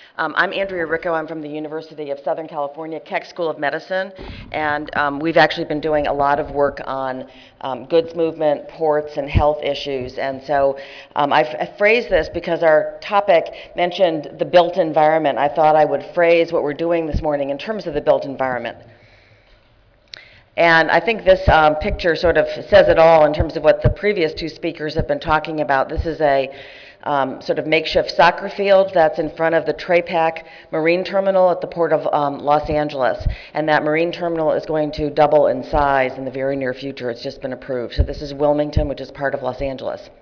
I'm Andrea Ricco. I'm from the University of Southern California Keck School of Medicine, and we've actually been doing a lot of work on goods movement, ports, and health issues. And so I phrased this because our topic mentioned the built environment. I thought I would phrase what we're doing this morning in terms of the built environment. And I think this picture sort of says it all in terms of what the previous two speakers have been talking about. This is a sort of makeshift soccer field that's in front of the TRAPAC Marine Terminal at the Port of Los Angeles. And that marine terminal is going to double in size in the very near future. It's just been approved. So this is Wilmington, which is part of Los Angeles.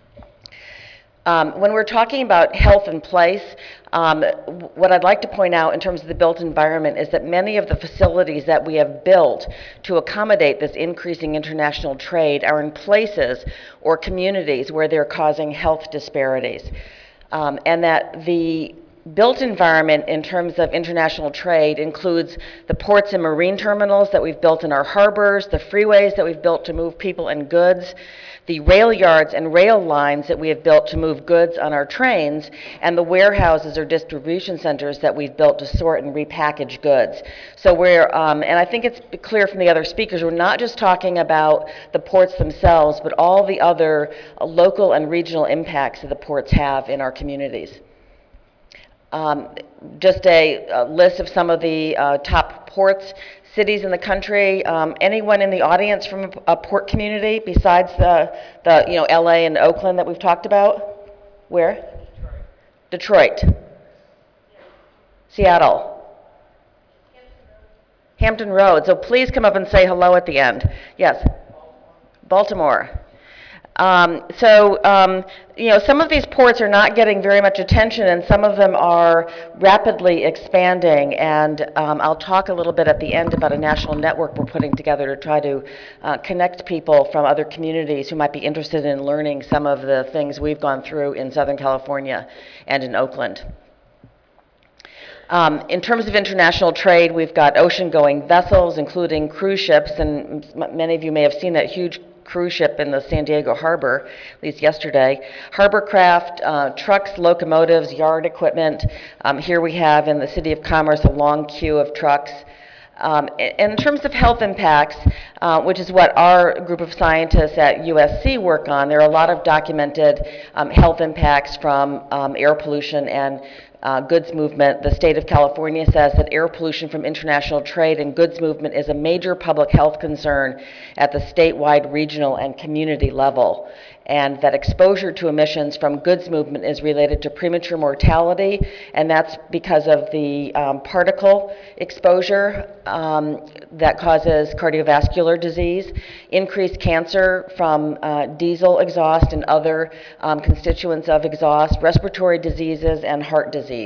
When we're talking about health and place, what I'd like to point out in terms of the built environment is that many of the facilities that we have built to accommodate this increasing international trade are in places or communities where they're causing health disparities. And that the built environment in terms of international trade includes the ports and marine terminals that we've built in our harbors, the freeways that we've built to move people and goods, the rail yards and rail lines that we have built to move goods on our trains, and the warehouses or distribution centers that we've built to sort and repackage goods. So and I think it's clear from the other speakers, we're not just talking about the ports themselves, but all the other local and regional impacts that the ports have in our communities. Just a list of some of the top ports, cities in the country. Anyone in the audience from a port community besides the LA and Oakland that we've talked about? Where? Detroit. Seattle. Hampton Roads. So please come up and say hello at the end. Yes. Baltimore. Some of these ports are not getting very much attention, and some of them are rapidly expanding. And I'll talk a little bit at the end about a national network we're putting together to try to connect people from other communities who might be interested in learning some of the things we've gone through in Southern California and in Oakland. In terms of international trade, we've got ocean-going vessels, including cruise ships, and many of you may have seen that huge cruise ship in the San Diego harbor, at least yesterday. Harbor craft, trucks, locomotives, yard equipment. Here we have in the City of Commerce a long queue of trucks. In terms of health impacts, which is what our group of scientists at USC work on, there are a lot of documented health impacts from air pollution and goods movement. The state of California says that air pollution from international trade and goods movement is a major public health concern at the statewide, regional, and community level, and that exposure to emissions from goods movement is related to premature mortality, and that's because of the particle exposure that causes cardiovascular disease, increased cancer from diesel exhaust and other constituents of exhaust, respiratory diseases, and heart disease.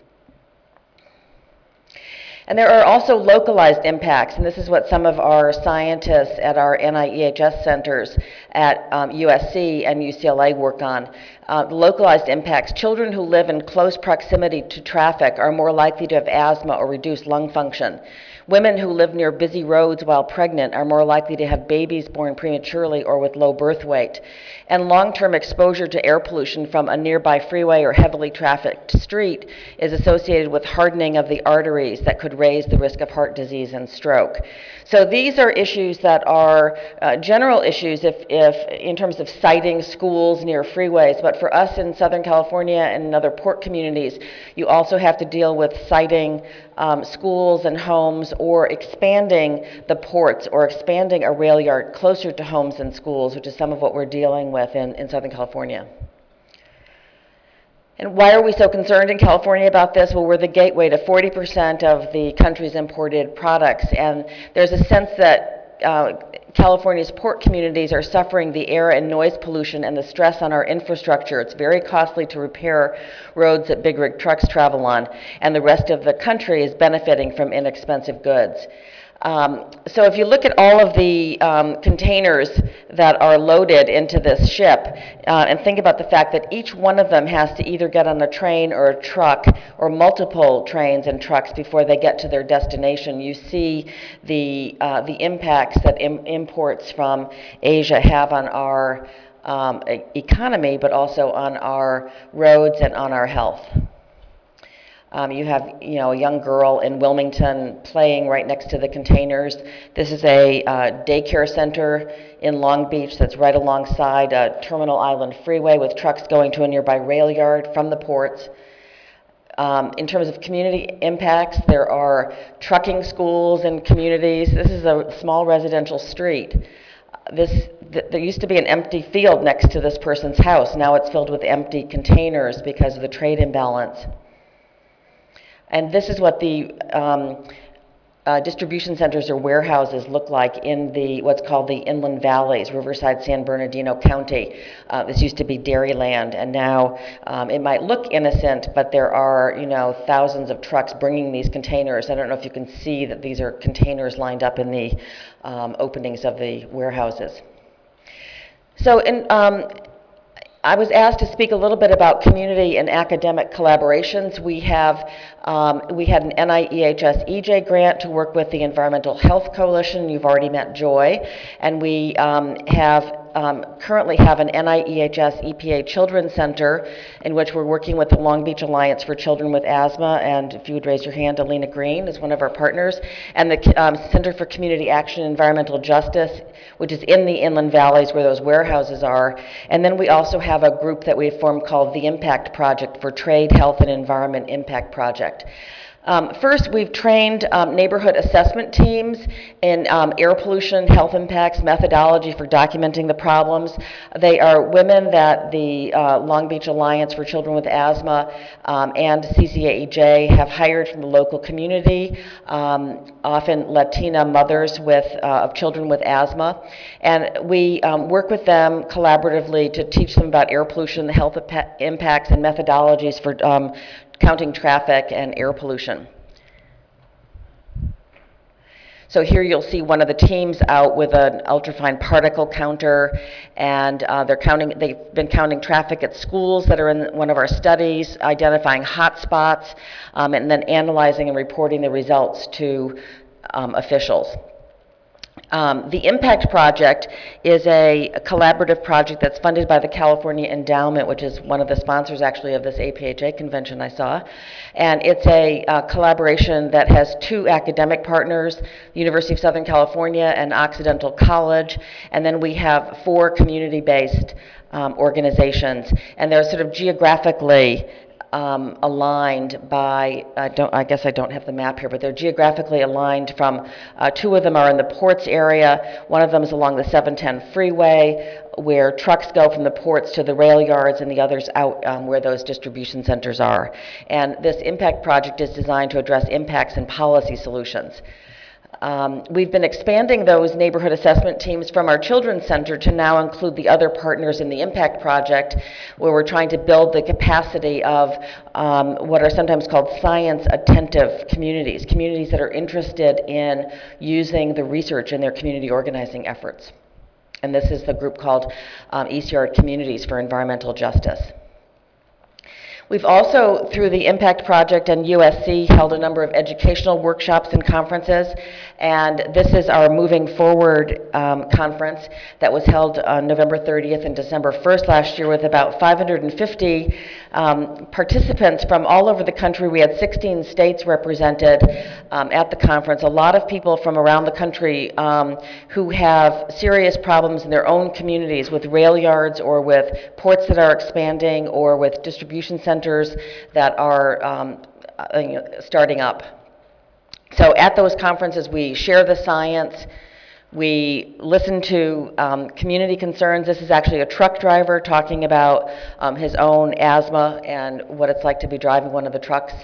And there are also localized impacts, and this is what some of our scientists at our NIEHS centers at USC and UCLA work on. Localized impacts. Children who live in close proximity to traffic are more likely to have asthma or reduced lung function. Women who live near busy roads while pregnant are more likely to have babies born prematurely or with low birth weight. And long-term exposure to air pollution from a nearby freeway or heavily trafficked street is associated with hardening of the arteries that could raise the risk of heart disease and stroke. So these are issues that are general issues if in terms of siting schools near freeways, but for us in Southern California and in other port communities, you also have to deal with siting schools and homes, or expanding the ports, or expanding a rail yard closer to homes and schools, which is some of what we're dealing with in Southern California. And why are we so concerned in California about this? Well, we're the gateway to 40% of the country's imported products, and there's a sense that California's port communities are suffering the air and noise pollution and the stress on our infrastructure. It's very costly to repair roads that big rig trucks travel on, and the rest of the country is benefiting from inexpensive goods. So if you look at all of the containers that are loaded into this ship, and think about the fact that each one of them has to either get on a train or a truck or multiple trains and trucks before they get to their destination, you see the impacts that imports from Asia have on our economy, but also on our roads and on our health. You have, a young girl in Wilmington playing right next to the containers. This is a daycare center in Long Beach that's right alongside Terminal Island Freeway with trucks going to a nearby rail yard from the ports. In terms of community impacts, there are trucking schools in communities. This is a small residential street. There used to be an empty field next to this person's house. Now it's filled with empty containers because of the trade imbalance. And this is what the distribution centers or warehouses look like in what's called the Inland Valleys, Riverside, San Bernardino County. This used to be Dairyland, and now it might look innocent, but there are, thousands of trucks bringing these containers. I don't know if you can see that these are containers lined up in the openings of the warehouses. So I was asked to speak a little bit about community and academic collaborations. We had an NIEHS EJ grant to work with the Environmental Health Coalition. You've already met Joy. And we currently have an NIEHS EPA Children's Center in which we're working with the Long Beach Alliance for Children with Asthma, and if you would raise your hand, Alina Green is one of our partners, and the Center for Community Action and Environmental Justice, which is in the Inland Valleys where those warehouses are. And then we also have a group that we've formed called the Impact Project for Trade, Health, and Environment Impact Project. First, we've trained neighborhood assessment teams in air pollution, health impacts, methodology for documenting the problems. They are women that the Long Beach Alliance for Children with Asthma and CCAEJ have hired from the local community, often Latina mothers of children with asthma. And we work with them collaboratively to teach them about air pollution, the health impacts, and methodologies for counting traffic and air pollution. So here you'll see one of the teams out with an ultrafine particle counter, and they've been counting traffic at schools that are in one of our studies, identifying hot spots, and then analyzing and reporting the results to officials. The Impact Project is a collaborative project that's funded by the California Endowment, which is one of the sponsors actually of this APHA convention I saw. And it's a collaboration that has two academic partners, the University of Southern California and Occidental College, and then we have 4 community-based organizations, and they're sort of geographically aligned by, I guess I don't have the map here, but they're geographically aligned from, 2 of them are in the ports area, one of them is along the 710 freeway, where trucks go from the ports to the rail yards, and the others out where those distribution centers are. And this impact project is designed to address impacts and policy solutions. We've been expanding those neighborhood assessment teams from our Children's Center to now include the other partners in the Impact Project, where we're trying to build the capacity of what are sometimes called science-attentive communities, communities that are interested in using the research in their community organizing efforts. And this is the group called East Yard Communities for Environmental Justice. We've also, through the Impact Project and USC, held a number of educational workshops and conferences, and this is our Moving Forward conference that was held on November 30th and December 1st last year with about 550 participants from all over the country. We had 16 states represented at the conference, a lot of people from around the country who have serious problems in their own communities with rail yards or with ports that are expanding or with distribution centers that are starting up. So at those conferences, we share the science, we listen to community concerns. This is actually a truck driver talking about his own asthma and what it's like to be driving one of the trucks.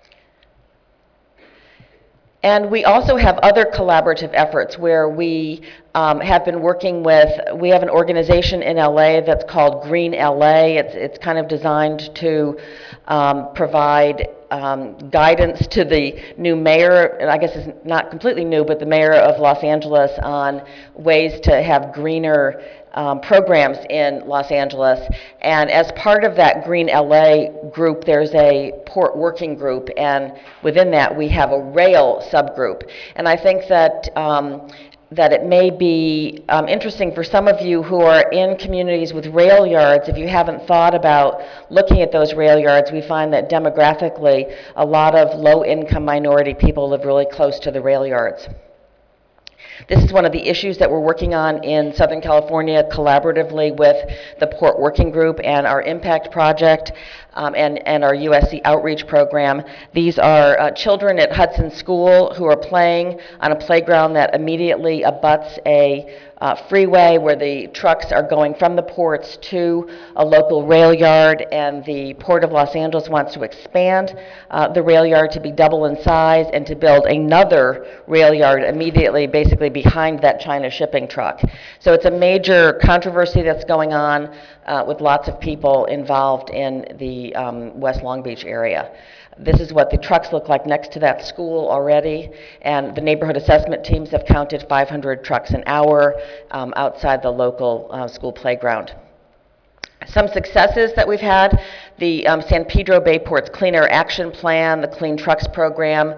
And we also have other collaborative efforts where we have been working with, we have an organization in LA that's called Green LA. It's kind of designed to provide guidance to the new mayor, and I guess it's not completely new, but the mayor of Los Angeles on ways to have greener programs in Los Angeles. And as part of that Green LA group, there's a port working group, and within that we have a rail subgroup. And I think that that it may be interesting for some of you who are in communities with rail yards. If you haven't thought about looking at those rail yards, we find that demographically, a lot of low-income minority people live really close to the rail yards. This is one of the issues that we're working on in Southern California collaboratively with the Port Working Group and our Impact Project and our USC Outreach Program. These are children at Hudson School who are playing on a playground that immediately abuts a freeway where the trucks are going from the ports to a local rail yard, and the Port of Los Angeles wants to expand the rail yard to be double in size and to build another rail yard immediately, basically behind that China shipping truck. So it's a major controversy that's going on with lots of people involved in the West Long Beach area. This is what the trucks look like next to that school already, and the neighborhood assessment teams have counted 500 trucks an hour outside the local school playground. Some successes that we've had: the San Pedro Bay Ports Clean Air Action Plan, the Clean Trucks Program.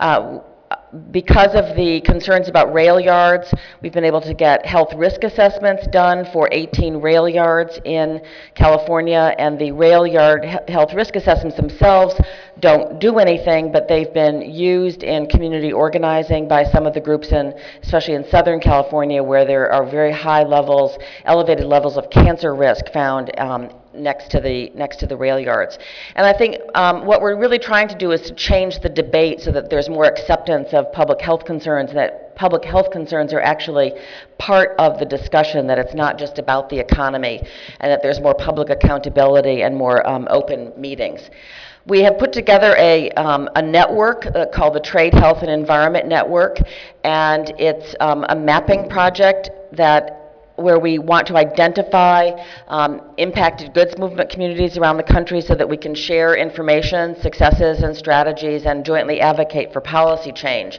Because of the concerns about rail yards, we've been able to get health risk assessments done for 18 rail yards in California, and the rail yard health risk assessments themselves don't do anything, but they've been used in community organizing by some of the groups, especially in Southern California, where there are very high levels, elevated levels of cancer risk found next to the rail yards. And I think what we're really trying to do is to change the debate so that there's more acceptance of public health concerns, that public health concerns are actually part of the discussion, that it's not just about the economy, and that there's more public accountability and more open meetings. We have put together a network called the Trade, Health, and Environment Network, and it's a mapping project where we want to identify impacted goods movement communities around the country so that we can share information, successes, and strategies, and jointly advocate for policy change.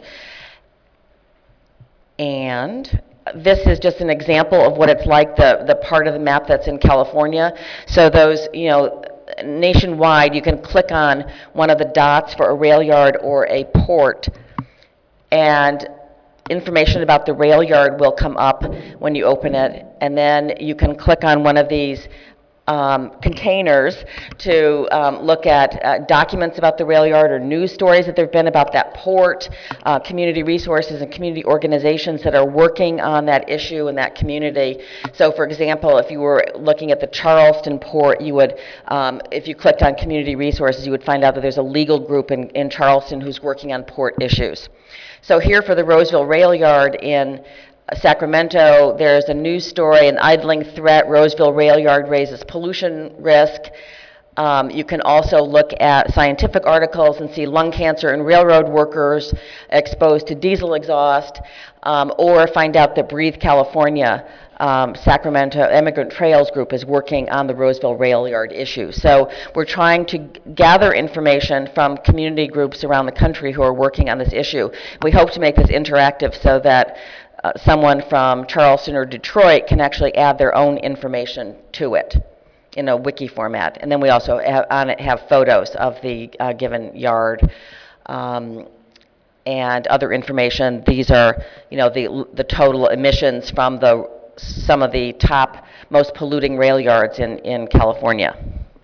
And this is just an example of what it's like, the part of the map that's in California. So those, nationwide, you can click on one of the dots for a rail yard or a port, and information about the rail yard will come up when you open it, and then you can click on one of these containers to look at documents about the rail yard or news stories that there have been about that port, community resources and community organizations that are working on that issue in that community. So for example, if you were looking at the Charleston port, you would, if you clicked on community resources, you would find out that there's a legal group in Charleston who's working on port issues. So here for the Roseville Rail Yard in Sacramento, there's a news story, an idling threat, Roseville Rail Yard raises pollution risk. You can also look at scientific articles and see lung cancer in railroad workers exposed to diesel exhaust, or find out that Breathe California, Sacramento Immigrant Trails Group is working on the Roseville Rail Yard issue. So we're trying to gather information from community groups around the country who are working on this issue. We hope to make this interactive so that someone from Charleston or Detroit can actually add their own information to it in a wiki format. And then we also have photos of the given yard and other information. These are, the total emissions from some of the top most polluting rail yards in California.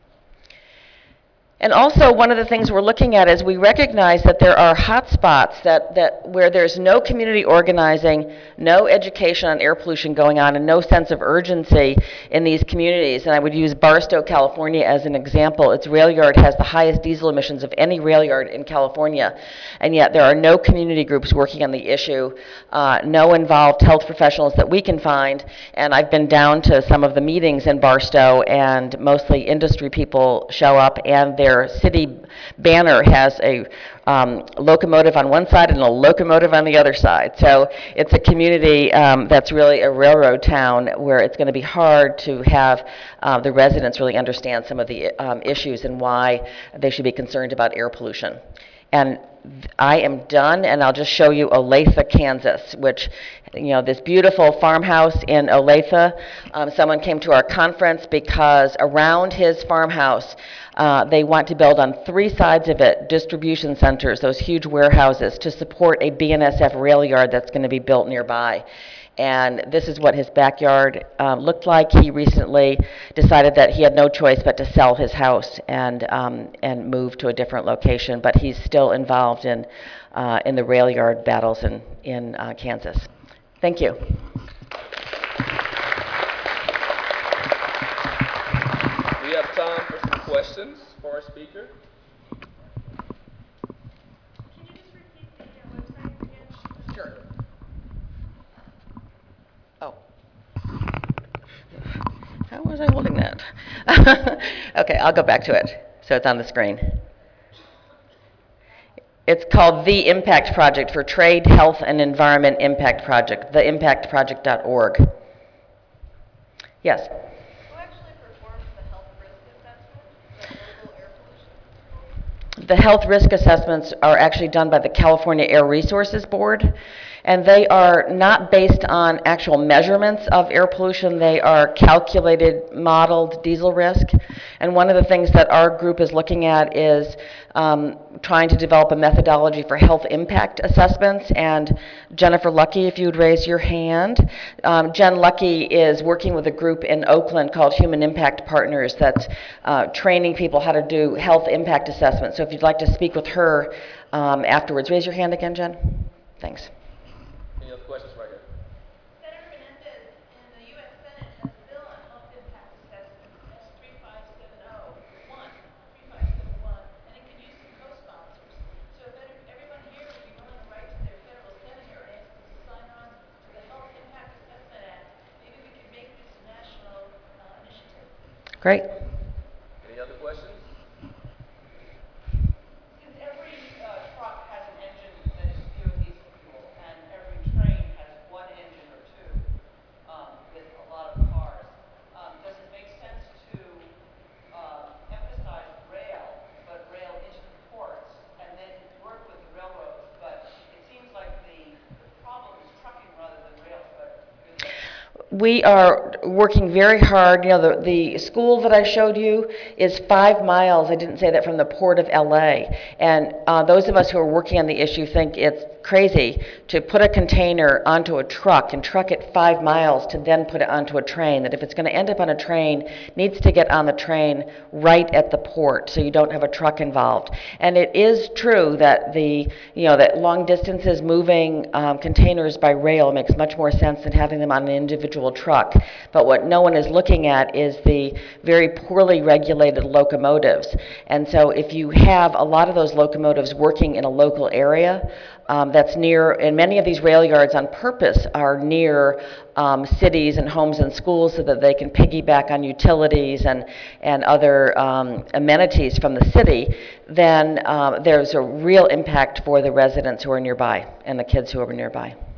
And also, one of the things we're looking at is we recognize that there are hot spots where there's no community organizing, no education on air pollution going on, and no sense of urgency in these communities. And I would use Barstow, California as an example. Its rail yard has the highest diesel emissions of any rail yard in California, and yet there are no community groups working on the issue, no involved health professionals that we can find. And I've been down to some of the meetings in Barstow, and mostly industry people show up, and their city banner has a locomotive on one side and a locomotive on the other side. So it's a community that's really a railroad town, where it's going to be hard to have the residents really understand some of the issues and why they should be concerned about air pollution. And I am done, and I'll just show you Olathe, Kansas, which, this beautiful farmhouse in Olathe. Someone came to our conference because around his farmhouse, they want to build on 3 sides of it distribution centers, those huge warehouses, to support a BNSF rail yard that's going to be built nearby. And this is what his backyard looked like. He recently decided that he had no choice but to sell his house and move to a different location. But he's still involved in the rail yard battles in Kansas. Thank you. We have time for some questions for our speaker. Can you just repeat the website again? Sure. Oh. How was I holding that? Okay, I'll go back to it. So it's on the screen. It's called The Impact Project for Trade, Health, and Environment Impact Project, theimpactproject.org. Yes? Who actually performs the health risk assessment for local air pollution? The health risk assessments are actually done by the California Air Resources Board, and they are not based on actual measurements of air pollution. They are calculated, modeled diesel risk. And one of the things that our group is looking at is trying to develop a methodology for health impact assessments. And Jennifer Lucky, if you would raise your hand. Jen Lucky is working with a group in Oakland called Human Impact Partners that's training people how to do health impact assessments. So if you'd like to speak with her afterwards, raise your hand again, Jen. Thanks. Any other questions right here? Senator Menendez in the U.S. Senate has a bill on health impact assessments, S35701, and it can use some co-sponsors. So if everyone here would be willing to write to their federal senator and ask them to sign on to the Health Impact Assessment Act, maybe we could make this a national initiative. Great. Any other questions? Since every truck has an engine that is biodiesel fuel, and every train has one engine or two with a lot of cars, does it make sense to emphasize rail, but rail into the ports, and then work with the railroads? But it seems like the problem is trucking rather than rail, but We are working very hard. The school that I showed you is 5 miles, I didn't say that, from the port of LA. And those of us who are working on the issue think it's crazy to put a container onto a truck and truck it 5 miles to then put it onto a train. That if it's going to end up on a train, it needs to get on the train right at the port so you don't have a truck involved. And it is true that that long distances moving containers by rail makes much more sense than having them on an individual truck. But what no one is looking at is the very poorly regulated locomotives. And so if you have a lot of those locomotives working in a local area that's near, and many of these rail yards on purpose are near cities and homes and schools so that they can piggyback on utilities and other amenities from the city, then there's a real impact for the residents who are nearby and the kids who are nearby.